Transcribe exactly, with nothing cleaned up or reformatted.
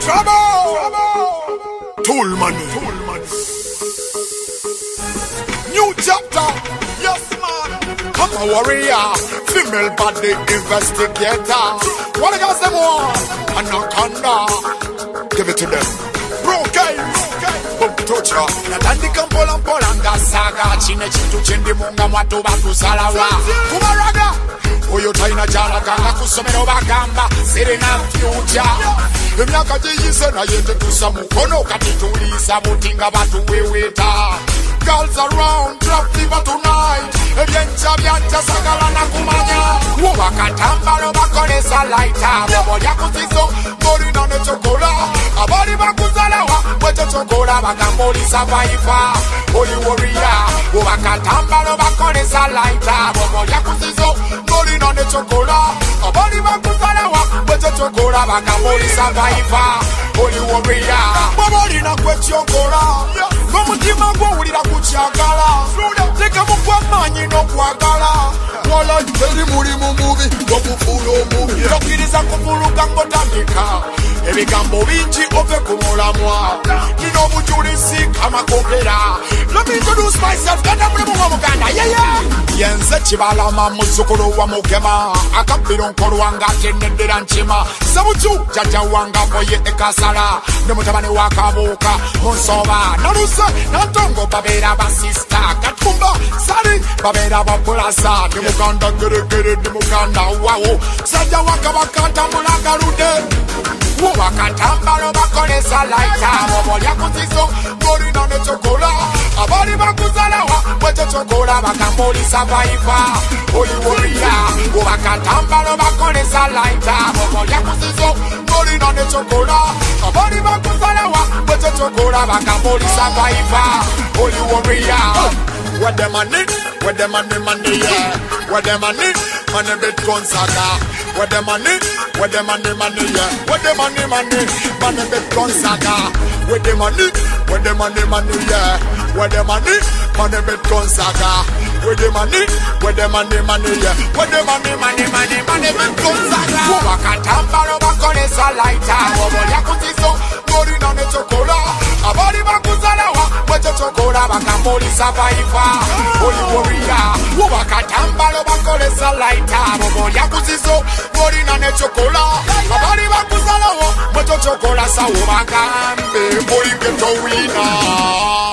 Trouble. Tool money. Tool money. New chapter. Yes, man. I'm a warrior. Female body investigator. What I got them want? Anaconda. Give it to them. Broken. Tocha. Natandika mpola mpola nga saga. Chine chintu chindi munga mwatu bakusalawa. Kumaraga. Oyo taina jala kanga kusomero bagamba. Serena future. Emyaka jiyise na yete tusa mukono kati tulisa mutinga batu weweta. Girls around, drop fever tonight. Ebyencha byancha sagala na kumanya. Wakatamba no bakonesa lighter. Bobo yakuzizo, mori na ne chokola. Abari bakuzalawa, weche chokola bakamboli survivor. Holy warrior. Wakatamba no bakonesa lighter. Bobo yakuzizo, mori na ne chokola. Abari bakuzalawa, weche chokola bakamboli survivor. Holy warrior. Bobo lina kwe chokola. Nomutima gwo ulira kuchagala. Teka mukwa manyi no kwagala. Wala teri muri mu mubi gokufulo mubi. Yokiriza kuvuluka ngotandika. Ebigambo bingi ove kumulamwa. Nino bujulisi kama kokera. Let me introduce myself. Ganda muli mu Muganda. Yeah yeah. Yenze chibalama muzukulu wa mugema. Akapiro nkolo wanga tenedera nchima. Sabuchu jaja wanga boye ekasala. Nemutabane wakabuka munsoba. Narusa nantongo babera basista. Katumba sari babera bapulasa. Nimuganda gere gere nimuganda wawo. Saja wakabakata mulagarude. Wakatamba no bakonesa laita. Bobo yakuzizo mori na ne chokola. Abari bakuzalawa weche chokola bakamboli survivor. Holy warrior. Wakatamba no bakonesa laita. Bobo yakuzizo mori na ne chokola. Abari bakuzalawa weche chokola bakamboli survivor. Holy warrior. What them a need? What them a need? Money, yeah. What them a need? Money Bitcoin saga. What them a need? What them a need? Money, yeah. What them a need? Money, money Bitcoin saga. What them a need? What them a need? Money, yeah. What them a need? Money Bitcoin saga. What them a need? What them a need? Money, yeah. What them a need? Money, money, money Bitcoin saga. Wakatamba no bakonesa laita. Bobo yakuzizo mori na ne chokola. Abari bakuzalawa weche chokola bakamboli survivor. Holy warrior. Wakatamba no bakonesa laita. Bobo yakuzizo mori na ne chokola. Abari bakuzalawa weche chokola sawo bakambe. Boy get a winner.